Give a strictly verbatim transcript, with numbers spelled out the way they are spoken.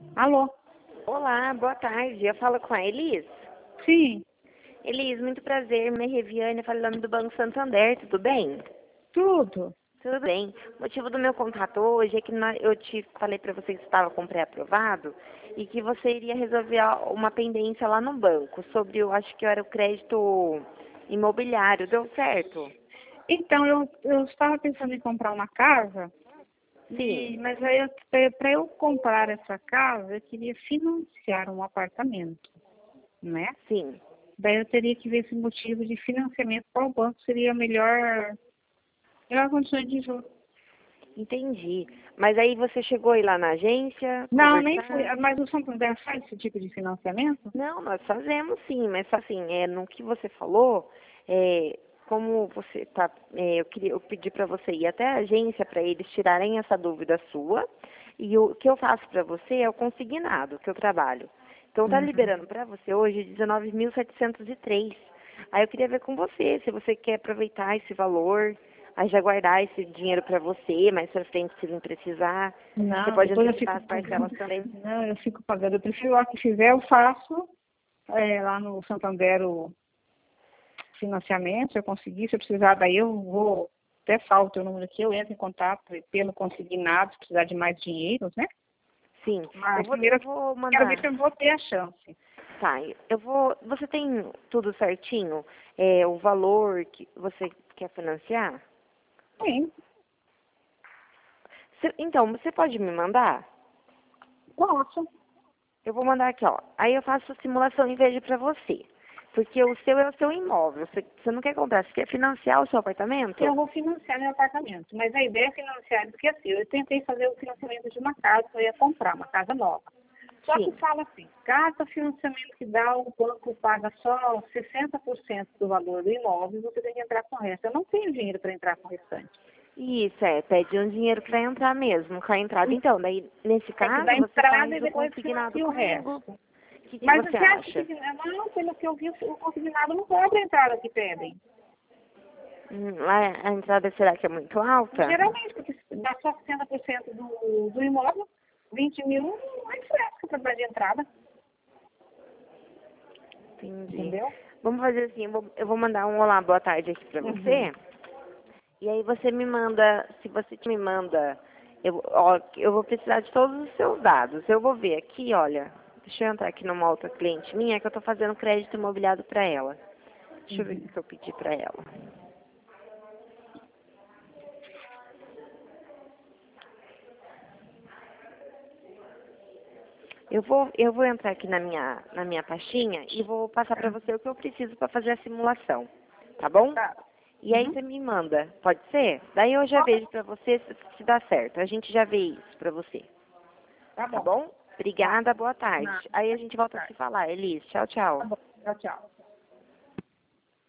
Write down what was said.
Alô? Olá, boa tarde. Eu falo com a Elis. Sim, Elis, muito prazer. Minha é Reviane, falando do Banco Santander, tudo bem? tudo. Tudo bem. O motivo do meu contato hoje é que na- eu te falei para você que você estava com pré-aprovado e que você iria resolver a- uma pendência lá no banco sobre, eu acho que era o crédito imobiliário. Deu certo? Então, eu, eu estava pensando em comprar uma casa, Sim, e, mas aí para eu comprar essa casa, eu queria financiar um apartamento, né? sim. Daí eu teria que ver esse motivo de financiamento, qual banco seria a melhor, melhor condição de juros. Entendi. Mas aí você chegou aí lá na agência, Não, nem fui, conversar? mas o Santander faz esse tipo de financiamento? Não, nós fazemos sim, mas assim, é, no que você falou, é, como você tá, é, eu queria, eu pedi para você ir até a agência para eles tirarem essa dúvida sua, e o que eu faço para você é o consignado que eu trabalho. Então tá Uhum. liberando para você hoje dezenove mil setecentos e três. Aí eu queria ver com você se você quer aproveitar esse valor, aí já guardar esse dinheiro para você, mais pra frente se vir precisar. Você Não, pode depois eu fico antecipar as parcelas pagando. também. Não, eu fico pagando. Eu prefiro lá que fizer, eu faço é, lá no Santander o financiamento, se eu conseguir, se eu precisar, daí eu vou, até falta o número aqui, eu entro em contato pelo consignado, se precisar de mais dinheiro, né? Sim, eu Mas vou, primeiro eu eu vou quero ver mandar. se eu vou ter a chance. Tá, eu vou. Você tem tudo certinho? É, o valor que você quer financiar? Sim, Cê- então, você pode me mandar? posso. Eu vou mandar aqui, ó. Aí eu faço a simulação e vejo pra você. Porque o seu é o seu imóvel. Você, você não quer comprar, você quer financiar o seu apartamento? Eu vou financiar meu apartamento, mas a ideia é financiar, porque assim, eu tentei fazer o financiamento de uma casa que eu ia comprar, uma casa nova. Só que Sim. fala assim, cada financiamento que dá, o banco paga só sessenta por cento do valor do imóvel e você tem que entrar com o resto. Eu não tenho dinheiro para entrar com o restante. Isso, é, pede um dinheiro pra entrar mesmo, com a entrada. Então, daí, nesse Tem que dar caso, você entrada e faz o depois consignado financia o comigo. resto. O que, que Mas você você acha que, acha? não, pelo que eu vi, o consignado não cobra a entrada que pedem. Hum, lá a entrada será que é muito alta? Geralmente, porque dá só sessenta por cento do, do imóvel, vinte mil não é diferença para dar de entrada, Entendi. entendeu? Vamos fazer assim, eu vou, eu vou mandar um olá, boa tarde aqui pra Uhum. você. E aí você me manda, se você me manda, eu, ó, eu vou precisar de todos os seus dados. Eu vou ver aqui, olha, deixa eu entrar aqui numa outra cliente minha que eu tô fazendo crédito imobiliário pra ela. Deixa eu ver o Uhum. que eu pedi pra ela. Eu vou, eu vou entrar aqui na minha, na minha pastinha e vou passar pra Tá. você o que eu preciso pra fazer a simulação, tá bom? Tá. E aí Uhum. você me manda, pode ser? Daí eu já vejo pra você se, se dá certo. A gente já vê isso pra você, Tá tá bom. bom? Tá. Obrigada, boa tarde. Nada. Aí a gente volta a Tá. se falar. Elis, tchau, Tá tchau. bom. Tchau, tchau.